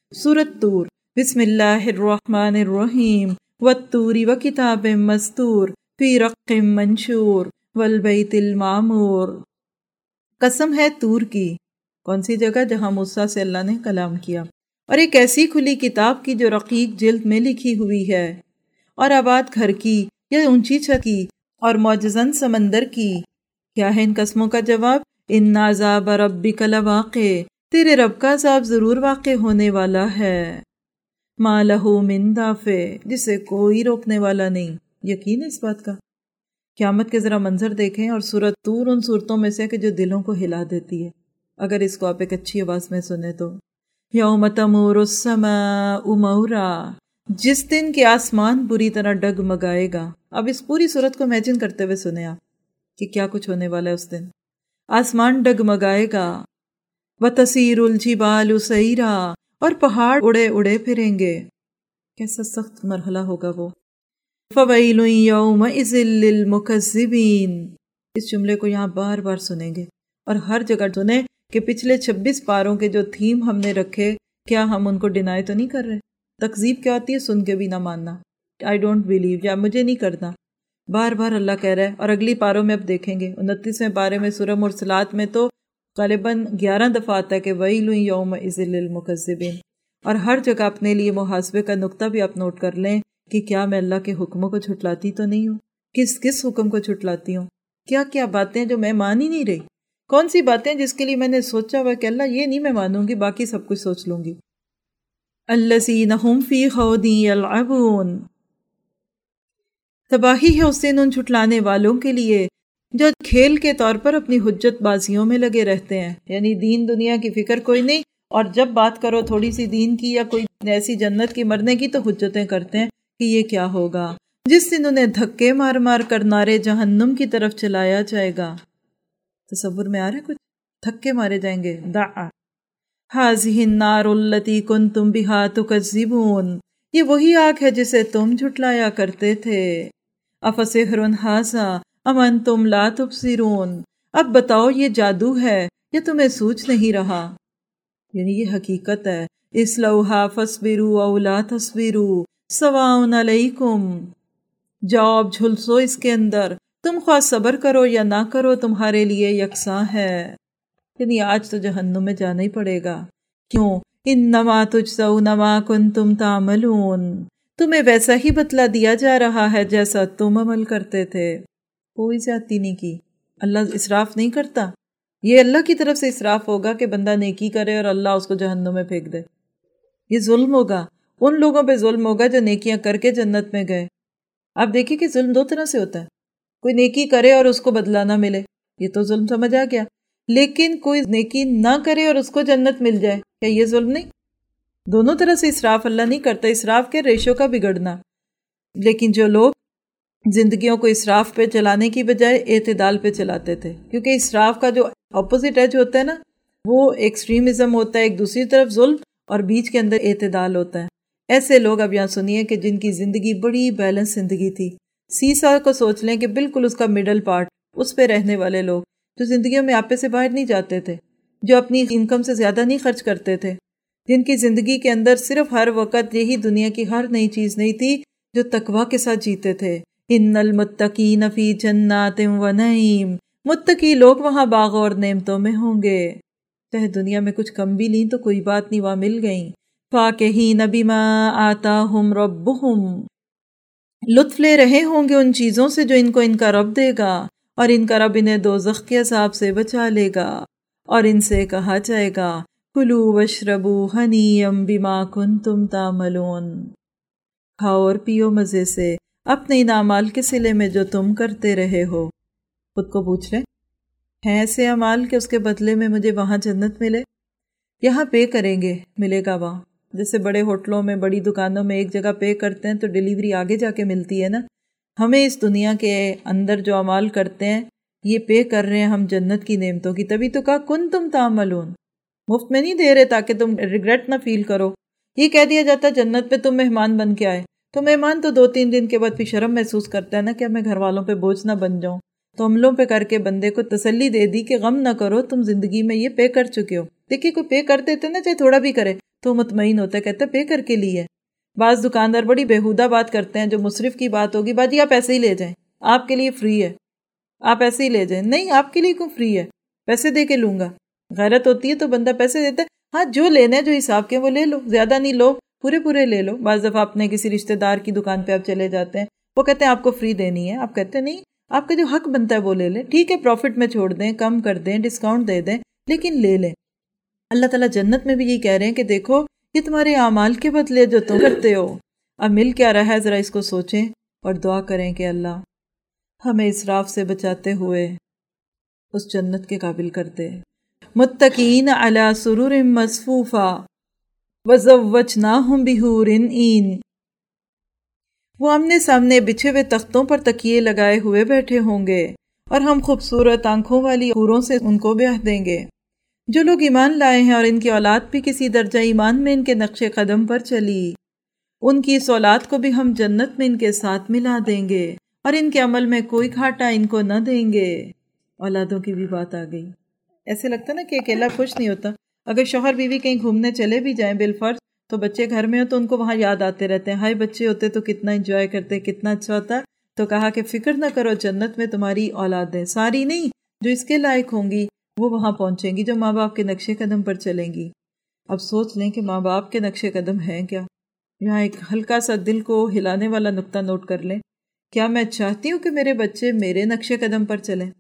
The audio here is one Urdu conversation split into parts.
سورۃ طور۔ بسم اللہ الرحمن الرحیم۔ والطور وکتاب مسطور فی رق منشور والبیت المعمور۔ قسم ہے طور کی، کون سی جگہ؟ جہاں موسیٰ سے اللہ نے کلام کیا، اور ایک ایسی کھلی کتاب کی جو رقیق جلد میں لکھی ہوئی ہے، اور آباد گھر کی یا اونچی چھت کی، اور معجزن سمندر کی۔ کیا ہے ان قسموں کا جواب؟ ان عذاب ربک لواقع، تیرے رب کا عذاب ضرور واقع ہونے والا ہے۔ ما لہ من دافع، جسے کوئی روکنے والا نہیں۔ یقین ہے اس بات کا؟ قیامت کے ذرا منظر دیکھیں، اور سورۃ طور ان صورتوں میں سے کہ جو دلوں کو ہلا دیتی ہے، اگر اس کو آپ ایک اچھی آواز میں سنیں تو۔ یوم تمور السماء مورا، جس دن کہ آسمان بری طرح ڈگمگائے گا۔ اب اس پوری صورت کو امیجن کرتے ہوئے سنیں آپ کہ کیا کچھ ہونے والا ہے اس دن۔ آسمان ڈگمگائے گا، وَتَسِيرُ الْجِبَالُ سَيْرًا، اور پہاڑ اڑے اڑے پھریں گے۔ کیسا سخت مرحلہ ہوگا وہ۔ فَوَيْلٌ يَوْمَئِذٍ لِّلْمُكَذِّبِينَ، اس جملے کو یہاں بار بار سنیں گے، اور ہر جگہ سنیں کہ پچھلے 26 پاروں کے جو تھیم ہم نے رکھے، کیا ہم ان کو ڈینائی تو نہیں کر رہے؟ تکذیب کیا ہوتی ہے؟ سن کے بھی نہ ماننا، I don't believe، یا مجھے نہیں کرنا۔ بار بار اللہ کہہ رہا ہے، اور اگلی پاروں میں اب دیکھیں گے 29ویں پارے میں سورہ مرسلات میں تو غالباً 11 دفعہ آتا ہے کہ وَيْلٌ يَوْمَئِذٍ لِّلْمُكَذِّبِينَ، اور ہر جگہ اپنے لیے محاسبے کا نقطہ بھی آپ نوٹ کر لیں کہ کیا میں اللہ کے حکموں کو جھٹلاتی تو نہیں ہوں؟ کس حکم کو جھٹلاتی ہوں؟ کیا کیا باتیں جو میں مان ہی نہیں رہی؟ کون سی باتیں جس کے لیے میں نے سوچا ہوا کہ اللہ یہ نہیں میں مانوں گی، باقی سب کچھ سوچ لوں گی۔ الَّذِينَ هُمْ فِي خَوْضٍ يَلْعَبُونَ، تباہی ہے اس دن ان جھٹلانے والوں کے لیے جو کھیل کے طور پر اپنی حجت بازیوں میں لگے رہتے ہیں، یعنی دین دنیا کی فکر کوئی نہیں، اور جب بات کرو تھوڑی سی دین کی یا کوئی ایسی جنت کی مرنے کی تو حجتیں کرتے ہیں کہ یہ کیا ہوگا جس دن انہیں دھکے مار مار کر نارے جہنم کی طرف چلایا جائے گا۔ تصور میں آ رہا ہے کچھ؟ دھکے مارے جائیں گے۔ دعا هذه النار التي كنتم بها تكذبون، یہ وہی آگ ہے جسے تم جھٹلایا کرتے تھے۔ افسحر ھذا ام انتم لا تبصرون، اب بتاؤ یہ جادو ہے یا تمہیں سوچ نہیں رہا؟ یعنی یہ حقیقت ہے۔ اصلوھا فاصبروا او لا تصبروا سواء علیکم، جاؤ اب جھلسو اس کے اندر، تم خواہ صبر کرو یا نہ کرو تمہارے لیے یکساں ہے۔ یعنی آج تو جہنم میں جانا ہی پڑے گا۔ کیوں؟ انما تجزون ما کنتم تعملون، تمہیں ویسا ہی بدلہ دیا جا رہا ہے جیسا تم عمل کرتے تھے۔ کوئی زیادتی نہیں کی، اللہ اسراف نہیں کرتا۔ یہ اللہ کی طرف سے اسراف ہوگا کہ بندہ نیکی کرے اور اللہ اس کو جہنم میں پھینک دے، یہ ظلم ہوگا، ان لوگوں پہ ظلم ہوگا جو نیکیاں کر کے جنت میں گئے۔ آپ دیکھیں کہ ظلم دو طرح سے ہوتا ہے، کوئی نیکی کرے اور اس کو بدلہ نہ ملے، یہ تو ظلم سمجھ آ گیا، لیکن کوئی نیکی نہ کرے اور اس کو جنت مل جائے، کیا یہ ظلم نہیں؟ دونوں طرح سے اسراف اللہ نہیں کرتا۔ اسراف کے ریشو کا بگڑنا، لیکن جو لوگ زندگیوں کو اسراف پہ چلانے کی بجائے اعتدال پہ چلاتے تھے، کیونکہ اسراف کا جو اپوزٹ ایج ہوتا ہے نا، وہ ایکسٹریمزم ہوتا ہے، ایک دوسری طرف ظلم اور بیچ کے اندر اعتدال ہوتا ہے۔ ایسے لوگ اب یہاں سنیے کہ جن کی زندگی بڑی بیلنس زندگی تھی، سیسا کو سوچ لیں کہ بالکل اس کا مڈل پارٹ، اس پہ رہنے والے لوگ جو زندگیوں میں آپے سے باہر نہیں جاتے تھے، جو اپنی انکم سے زیادہ نہیں خرچ کرتے تھے، جن کی زندگی کے اندر صرف ہر وقت یہی دنیا کی ہر نئی چیز نہیں تھی، جو تقویٰ کے ساتھ جیتے تھے۔ ان المتقین فی جنات و نعیم، متقی لوگ وہاں باغ اور نعمتوں میں ہوں گے، چاہے دنیا میں کچھ کم بھی لیں تو کوئی بات نہیں، وہاں مل گئیں۔ فاکہین بما آتاہم ربہم، لطف لے رہے ہوں گے ان چیزوں سے جو ان کو ان کا رب دے گا، اور ان کا رب انہیں دوزخ کے عذاب سے بچا لے گا، اور ان سے کہا جائے گا کلوا واشربوا ھنیئا بما کنتم تعملون، کھاؤ اور پیو مزے سے اپنے ان اعمال کے صلے میں جو تم کرتے رہے ہو۔ خود کو پوچھ لیں، ہیں ایسے اعمال کہ اس کے بدلے میں مجھے وہاں جنت ملے؟ یہاں پے کریں گے، ملے گا وہاں۔ جیسے بڑے ہوٹلوں میں، بڑی دکانوں میں ایک جگہ پے کرتے ہیں تو ڈیلیوری آگے جا کے ملتی ہے نا، ہمیں اس دنیا کے اندر جو اعمال کرتے ہیں یہ پے کر رہے ہیں ہم جنت کی نعمتوں کی۔ تبھی تو کہا کنتم تعملون، مفت میں نہیں دے رہے تاکہ تم ریگریٹ نہ فیل کرو۔ یہ کہہ دیا جاتا ہے جنت پہ تم مہمان بن کے آئے، تو مہمان تو 2-3 دن کے بعد پھر شرم محسوس کرتا ہے نا کہ میں گھر والوں پہ بوجھ نہ بن جاؤں، تو عملوں پہ کر کے بندے کو تسلی دے دی کہ غم نہ کرو، تم زندگی میں یہ پے کر چکے ہو۔ دیکھیے کوئی پے کر دیتے نا، چاہے تھوڑا بھی کرے، تو مطمئن ہوتا ہے، کہتا ہے پے کر کے لی ہے۔ بعض دکاندار بڑی بیہودہ بات کرتے ہیں، جو مصرف کی بات ہوگی، باجی آپ ایسے ہی لے جائیں، آپ کے لیے فری ہے، آپ ایسے ہی لے جائیں۔ نہیں، آپ کے لیے کیوں فری ہے، پیسے دے کے لوں گا۔ غیرت ہوتی ہے تو بندہ پیسے دیتا ہے، ہاں جو لینا ہے جو حساب کے وہ لے لو، زیادہ نہیں لو، پورے لے لو۔ بعض دفعہ اپنے کسی رشتہ دار کی دکان پہ آپ چلے جاتے ہیں، وہ کہتے ہیں آپ کو فری دینی ہے، آپ کہتے ہیں نہیں، آپ کا جو حق بنتا ہے وہ لے لیں، ٹھیک ہے پروفٹ میں چھوڑ دیں، کم کر دیں، ڈسکاؤنٹ دے دیں، لیکن لے لیں۔ اللہ تعالیٰ جنت میں بھی یہی کہہ رہے ہیں کہ دیکھو یہ تمہارے اعمال کے بدلے جو تم کرتے ہو، اب مل کیا رہا ہے، ذرا اس کو سوچیں اور دعا کریں کہ اللہ ہمیں اسراف سے بچاتے ہوئے اس جنت کے قابل کر دے۔ متکئین علی سرور مصفوفہ وزوجناہم بحور عین، وہ آمنے سامنے بچھے ہوئے تختوں پر تکیے لگائے ہوئے بیٹھے ہوں گے اور ہم خوبصورت آنکھوں والی حوروں سے ان کو بیاہ دیں گے۔ جو لوگ ایمان لائے ہیں اور ان کی اولاد بھی کسی درجہ ایمان میں ان کے نقش قدم پر چلی، ان کی اس اولاد کو بھی ہم جنت میں ان کے ساتھ ملا دیں گے اور ان کے عمل میں کوئی گھاٹا ان کو نہ دیں گے۔ اولادوں کی بھی بات آ گئی۔ ایسے لگتا نا کہ اکیلا خوش نہیں ہوتا، اگر شوہر بیوی کہیں گھومنے چلے بھی جائیں بالفرض، تو بچے گھر میں ہو تو ان کو وہاں یاد آتے رہتے ہیں، ہائے بچے ہوتے تو کتنا انجوائے کرتے، کتنا اچھا ہوتا۔ تو کہا کہ فکر نہ کرو، جنت میں تمہاری اولادیں ساری نہیں، جو اس کے لائق ہوں گی وہ وہاں پہنچیں گی، جو ماں باپ کے نقش قدم پر چلیں گی۔ اب سوچ لیں کہ ماں باپ کے نقش قدم ہیں کیا۔ یہاں ایک ہلکا سا دل کو ہلانے والا نقطہ نوٹ کر لیں، کیا میں چاہتی ہوں کہ میرے بچے میرے نقش قدم پر چلیں؟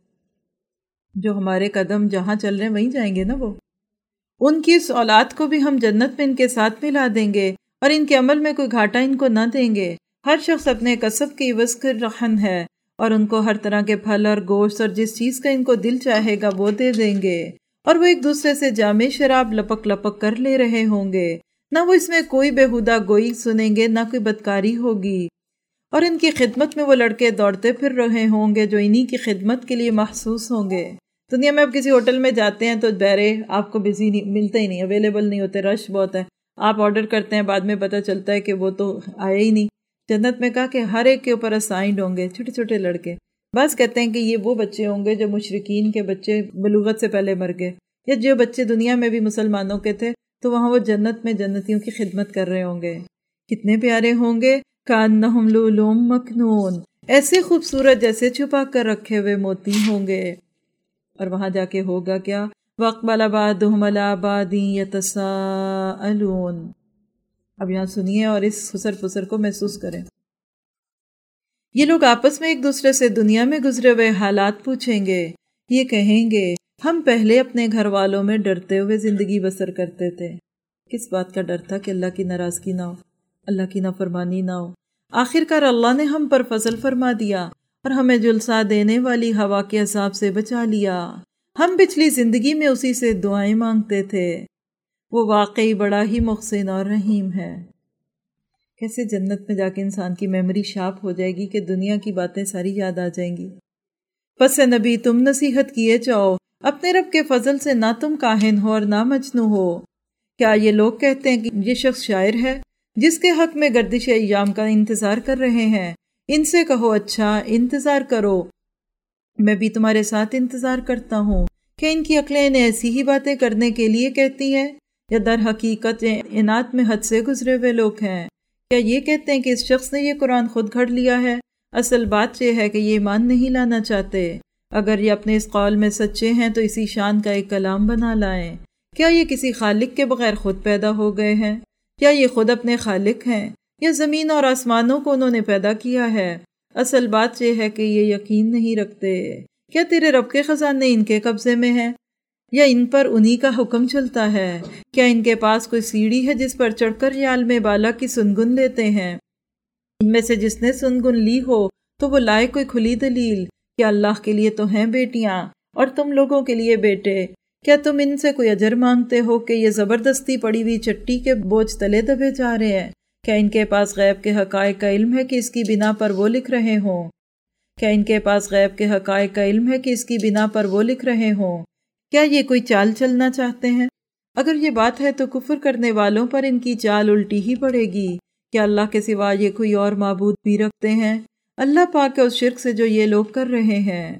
جو ہمارے قدم جہاں چل رہے ہیں وہیں جائیں گے نا وہ۔ ان کی اس اولاد کو بھی ہم جنت میں ان کے ساتھ ملا دیں گے اور ان کے عمل میں کوئی گھاٹا ان کو نہ دیں گے۔ ہر شخص اپنے کسب کی عوض کر رہن ہے اور ان کو ہر طرح کے پھل اور گوشت اور جس چیز کا ان کو دل چاہے گا وہ دے دیں گے، اور وہ ایک دوسرے سے جام شراب لپک لپک کر لے رہے ہوں گے، نہ وہ اس میں کوئی بےہودہ گوئی سنیں گے، نہ کوئی بدکاری ہوگی، اور ان کی خدمت میں وہ لڑکے دوڑتے پھر رہے ہوں گے جو انہی کی خدمت کے لیے محسوس ہوں گے۔ دنیا میں اب کسی ہوٹل میں جاتے ہیں تو بہرے آپ کو بزی نہیں ملتے ہی نہیں، اویلیبل نہیں ہوتے، رش بہت ہے، آپ آرڈر کرتے ہیں، بعد میں پتہ چلتا ہے کہ وہ تو آئے ہی نہیں۔ جنت میں کہا کہ ہر ایک کے اوپر اسائنڈ ہوں گے چھوٹے چھوٹے لڑکے، بس کہتے ہیں کہ یہ وہ بچے ہوں گے جو مشرکین کے بچے بلوغت سے پہلے مر گئے، یا جو بچے دنیا میں بھی مسلمانوں کے تھے تو وہاں وہ جنت میں جنتیوں کی خدمت کر رہے ہوں گے۔ کتنے پیارے ہوں گے، کأنہم لؤلؤ مکنون، ایسے خوبصورت جیسے چھپا کر رکھے ہوئے موتی ہوں گے۔ اور وہاں جا کے ہوگا کیا، وَأَقْبَلَ بَعْضُهُمْ عَلَىٰ بَعْضٍ يَتَسَاءَلُونَ۔ اب یہاں سنیے اور اس خسر پسر کو محسوس کریں۔ یہ لوگ آپس میں ایک دوسرے سے دنیا میں گزرے ہوئے حالات پوچھیں گے، یہ کہیں گے ہم پہلے اپنے گھر والوں میں ڈرتے ہوئے زندگی بسر کرتے تھے۔ کس بات کا ڈر تھا؟ کہ اللہ کی ناراضگی نہ ہو، اللہ کی نافرمانی نہ ہو۔ آخرکار اللہ نے ہم پر فضل فرما دیا اور ہمیں جلسہ دینے والی ہوا کے عذاب سے بچا لیا۔ ہم پچھلی زندگی میں اسی سے دعائیں مانگتے تھے، وہ واقعی بڑا ہی محسن اور رحیم ہے۔ کیسے جنت میں جا کے انسان کی میموری شارپ ہو جائے گی کہ دنیا کی باتیں ساری یاد آ جائیں گی۔ پس نبی تم نصیحت کیے جاؤ، اپنے رب کے فضل سے نہ تم کاہن ہو اور نہ مجنوں ہو۔ کیا یہ لوگ کہتے ہیں کہ یہ شخص شاعر ہے جس کے حق میں گردش ایام کا انتظار کر رہے ہیں؟ ان سے کہو اچھا انتظار کرو، میں بھی تمہارے ساتھ انتظار کرتا ہوں۔ کہ ان کی عقلیں انہیں ایسی ہی باتیں کرنے کے لیے کہتی ہیں، یا در حقیقت انات میں حد سے گزرے ہوئے لوگ ہیں؟ کیا یہ کہتے ہیں کہ اس شخص نے یہ قرآن خود گھڑ لیا ہے؟ اصل بات یہ ہے کہ یہ ایمان نہیں لانا چاہتے۔ اگر یہ اپنے اس قول میں سچے ہیں تو اسی شان کا ایک کلام بنا لائیں۔ کیا یہ کسی خالق کے بغیر خود پیدا ہو گئے ہیں؟ کیا یہ خود اپنے خالق ہیں، یا زمین اور آسمانوں کو انہوں نے پیدا کیا ہے؟ اصل بات یہ ہے کہ یہ یقین نہیں رکھتے۔ کیا تیرے رب کے خزانے ان کے قبضے میں ہیں، یا ان پر انہی کا حکم چلتا ہے؟ کیا ان کے پاس کوئی سیڑھی ہے جس پر چڑھ کر یہ عالم بالا کی سنگن لیتے ہیں؟ ان میں سے جس نے سنگن لی ہو تو وہ لائے کوئی کھلی دلیل۔ کیا اللہ کے لیے تو ہیں بیٹیاں اور تم لوگوں کے لیے بیٹے؟ کیا تم ان سے کوئی اجر مانگتے ہو کہ یہ زبردستی پڑی ہوئی چٹی کے بوجھ تلے دبے جا رہے ہیں؟ کیا ان کے پاس غیب کے حقائق کا علم ہے کہ اس کی بنا پر وہ لکھ رہے ہوں؟ کیا ان کے پاس غیب کے حقائق کا علم ہے کہ اس کی بنا پر وہ لکھ رہے ہوں؟ کیا یہ کوئی چال چلنا چاہتے ہیں؟ اگر یہ بات ہے تو کفر کرنے والوں پر ان کی چال الٹی ہی پڑے گی۔ کیا اللہ کے سوا یہ کوئی اور معبود بھی رکھتے ہیں؟ اللہ پاک ہے اس شرک سے جو یہ لوگ کر رہے ہیں۔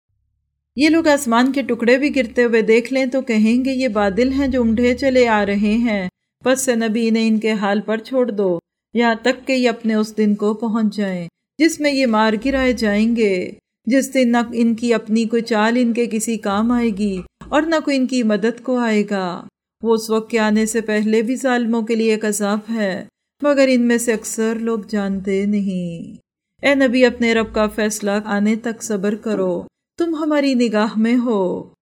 یہ لوگ آسمان کے ٹکڑے بھی گرتے ہوئے دیکھ لیں تو کہیں گے یہ بادل ہیں جو امڈھے چلے آ رہے ہیں، پس سے نبی نے ان کے حال پر چھوڑ دو یہاں تک کہ یہ اپنے اس دن کو پہنچ جائیں جس میں یہ مار گرائے جائیں گے، جس دن نہ ان کی اپنی کوئی چال ان کے کسی کام آئے گی اور نہ کوئی ان کی مدد کو آئے گا۔ وہ اس وقت کے آنے سے پہلے بھی ظالموں کے لیے ایک عذاب ہے، مگر ان میں سے اکثر لوگ جانتے نہیں۔ اے نبی، اپنے رب کا فیصلہ آنے تک صبر کرو، تم ہماری نگاہ میں ہو۔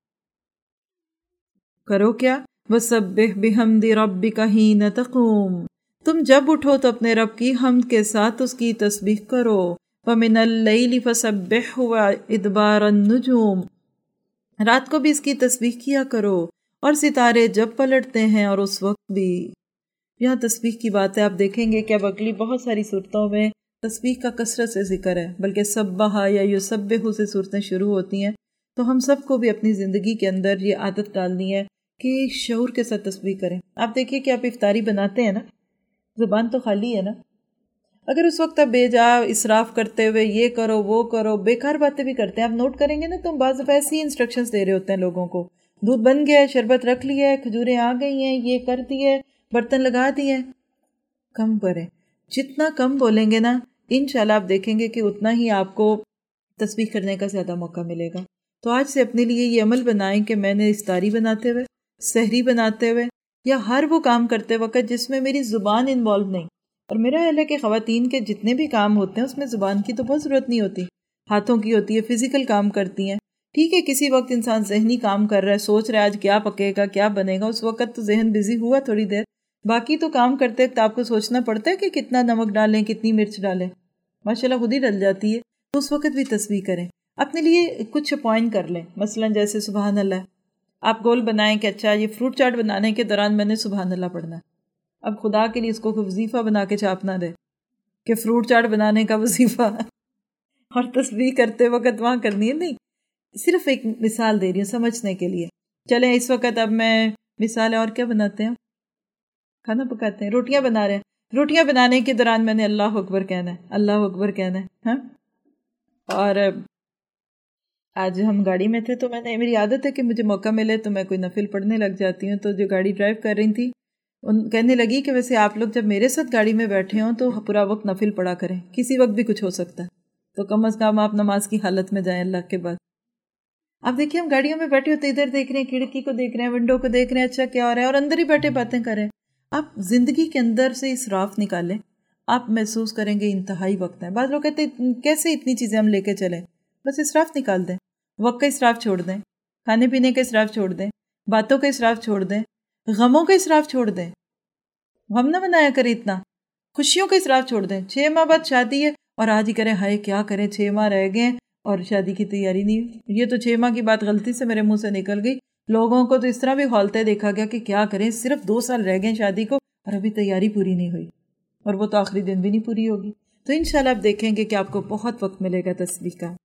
کرو کیا؟ وَسَبِّحْ بِحَمْدِ رَبِّكَ حِینَ تَقُومُ، تم جب اٹھو تو اپنے رب کی حمد کے ساتھ اس کی تسبیح کرو۔ وَمِنَ اللَّيْلِ فَسَبِّحْهُ وَإِدْبَارَ النُّجُومِ، رات کو بھی اس کی تسبیح کیا کرو اور ستارے جب پلٹتے ہیں اور اس وقت بھی۔ یہاں تسبیح کی بات ہے، آپ دیکھیں گے کہ اب اگلی بہت ساری صورتوں میں تسبیح کا کثرت سے ذکر ہے، بلکہ سبح یا یسبح سے صورتیں شروع ہوتی ہیں۔ تو ہم سب کو بھی اپنی زندگی کے اندر یہ عادت ڈالنی ہے کہ شعور کے ساتھ تسبیح کریں۔ آپ دیکھیے کہ آپ افطاری بناتے ہیں نا، زبان تو خالی ہے نا، اگر اس وقت آپ بے جا اسراف کرتے ہوئے یہ کرو وہ کرو، بیکار باتیں بھی کرتے ہیں، آپ نوٹ کریں گے نا، تو ہم بعض دفعہ ایسی انسٹرکشنز دے رہے ہوتے ہیں لوگوں کو، دودھ بن گیا ہے، شربت رکھ لیا ہے، کھجوریں آ گئی ہیں، یہ کر دیے، برتن لگا دیے۔ کم کریں، جتنا کم بولیں گے نا، انشاءاللہ آپ دیکھیں گے کہ اتنا ہی آپ کو تسبیح کرنے کا زیادہ موقع ملے گا۔ تو آج سے اپنے لیے یہ عمل بنائیں کہ میں نے افطاری بناتے ہوئے، سحری بناتے ہوئے یا ہر وہ کام کرتے وقت جس میں میری زبان انوالو نہیں، اور میرا خیال ہے کہ خواتین کے جتنے بھی کام ہوتے ہیں اس میں زبان کی تو بہت ضرورت نہیں ہوتی، ہاتھوں کی ہوتی ہے، فزیکل کام کرتی ہیں۔ ٹھیک ہے، کسی وقت انسان ذہنی کام کر رہا ہے، سوچ رہا ہے آج کیا پکے گا کیا بنے گا، اس وقت تو ذہن بزی ہوا تھوڑی دیر، باقی تو کام کرتے وقت آپ کو سوچنا پڑتا ہے کہ کتنا نمک ڈالیں، کتنی مرچ ڈالیں، ماشاءاللہ خود ہی ڈل جاتی ہے۔ تو اس وقت بھی تسبیح کریں، اپنے لیے کچھ اپوائنٹ کر لیں، مثلا جیسے سبحان اللہ، آپ گول بنائیں کہ اچھا یہ فروٹ چاٹ بنانے کے دوران میں نے سبحان اللہ پڑھنا ہے۔ اب خدا کے لیے اس کو وظیفہ بنا کے چھاپ نہ دے کہ فروٹ چاٹ بنانے کا وظیفہ اور تسبیح کرتے وقت وہاں کرنی ہے، نہیں، صرف ایک مثال دے رہی ہوں سمجھنے کے لیے۔ چلیں اس وقت اب میں مثال اور کیا بناتے ہیں، کھانا پکاتے ہیں، روٹیاں بنا رہے ہیں، روٹیاں بنانے کے دوران میں نے اللہ اکبر کہنا ہے، اللہ اکبر کہنا ہے، ہاں۔ اور آج ہم گاڑی میں تھے تو میری عادت ہے کہ مجھے موقع ملے تو میں کوئی نفل پڑھنے لگ جاتی ہوں، تو جو گاڑی ڈرائیو کر رہی تھی کہنے لگی کہ ویسے آپ لوگ جب میرے ساتھ گاڑی میں بیٹھے ہوں تو پورا وقت نفل پڑھا کریں، کسی وقت بھی کچھ ہو سکتا ہے، تو کم از کم آپ نماز کی حالت میں جائیں اللہ کے بعد۔ آپ دیکھیے ہم گاڑیوں میں بیٹھے ہوتے ادھر دیکھ رہے ہیں، کھڑکی کو دیکھ رہے ہیں، ونڈو کو دیکھ رہے ہیں، اچھا کیا ہو رہا ہے، اور اندر ہی بیٹھے باتیں کر رہے ہیں۔ آپ زندگی کے اندر سے اسراف نکالیں، آپ محسوس کریں گے انتہائی وقت ہے۔ بعض لوگ کہتے ہیں کیسے اتنی چیزیں ہم لے کے چلیں، بس اسراف نکال دیں، وقت کا اسراف چھوڑ دیں، کھانے پینے کا اسراف چھوڑ دیں، باتوں کا اسراف چھوڑ دیں، غموں کا اسراف چھوڑ دیں، ہم نہ بنایا کریں اتنا، خوشیوں کا اسراف چھوڑ دیں۔ 6 ماہ بعد شادی ہے اور آج ہی کریں ہائے کیا کریں، 6 ماہ رہ گئے اور شادی کی تیاری نہیں ہوئی۔ یہ تو 6 ماہ کی بات غلطی سے میرے منہ سے نکل گئی، لوگوں کو تو اس طرح بھی کھولتے دیکھا گیا کہ کیا کریں، صرف 2 سال رہ گئے شادی کو اور ابھی تیاری پوری نہیں ہوئی، اور وہ تو آخری دن بھی نہیں پوری ہوگی۔ تو انشاءاللہ آپ دیکھیں گے کہ آپ کو بہت وقت ملے گا تسبیح کا۔